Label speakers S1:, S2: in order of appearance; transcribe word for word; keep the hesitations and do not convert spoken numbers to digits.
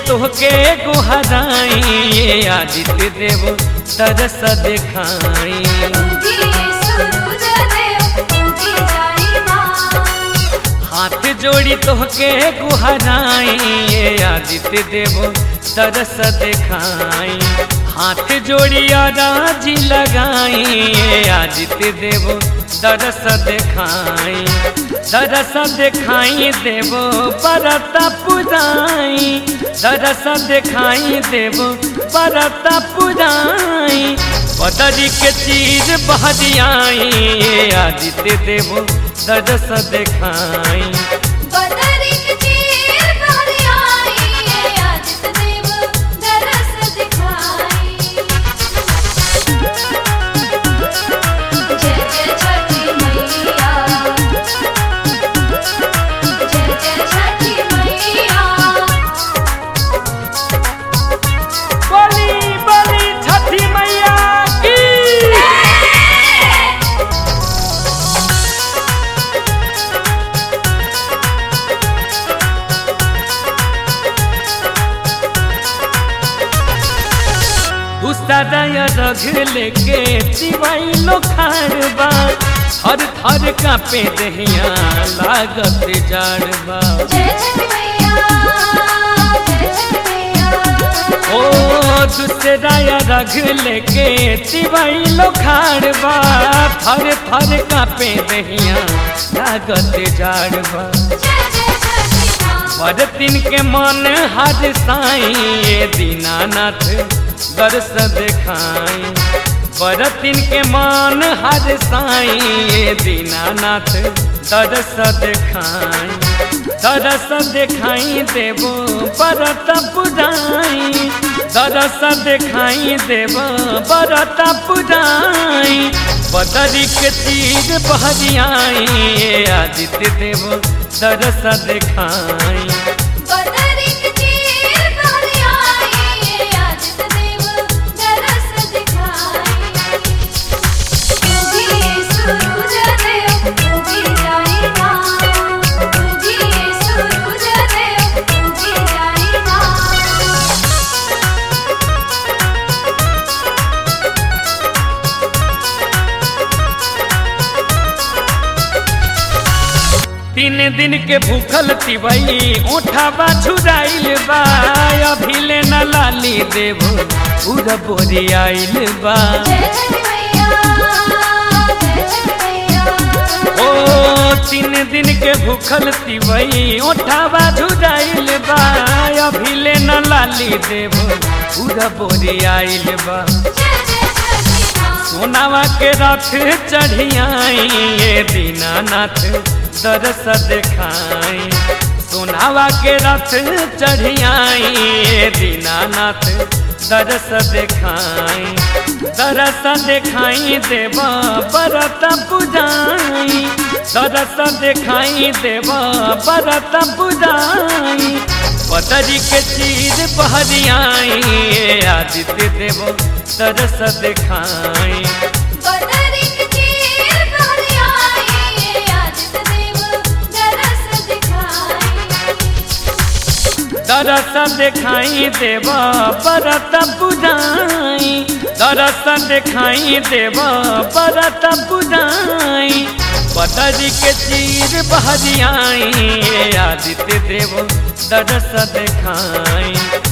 S1: तोहके गुहराई ये आदित्य देव तरस दिखाई। हाथ जोड़ी तोहके गुहराई ये आदित्य देव तरस दिखाई। हाथ जोड़ी राजी लगाई ये आदित्य देव तरस दिखाई। तरस दिखाई देव परत पुराई। तरस दिखाई देव परत पुराई। बदरी के चीर बहरियाई ये आदित्य देव तरस दिखाई। सदाया रघ लेके सिवाई लो खाड़बा। थर थर कापे दहिया लागत जाड़बा। ओ दूसराया रघ लेके सिवाई लो खाड़बा। थर थर कापे दहिया लागत जाड़बा। बरतिन के मन हर साई ये दीनानाथ दरस दिखाई। बरतिन के मान हर साई ये दीनानाथ दरस दिखाई। दरस दिखाई देवो बरत पुराई। दरस दिखाई देव बरत पुराई। बदरी के तीर बहरियाई ये आदित्य देव दरस दिखाई। तीन दिन के भूखल तिवई ओठाबा छुराइल बा। अभिले न लाली देव पूरा बोरी आइल बा। ओ तीन दिन के भूखल तिवई ओठाबा छुराइल बा। अभिले न लाली देव पूरा बोरी आइल बा। सोनावा के रथ चढ़ियाई ये दीनानाथ दरस दिखाई। सोनावा के रथ चढ़ियाई ये दीनानाथ दरस दिखाई। दरस दिखाई देव बरत पुराई। दरस दिखाई देव बरत पुराई। बदरी के चीर बहरियाई ये आदित्य देव दरस दिखाई। दरस दिखाई देव बरत पुराई। दरस दिखाई देव बरत पुराई। बदरी के चीर बहरियाई ये आदित्य देव दरस दिखाई।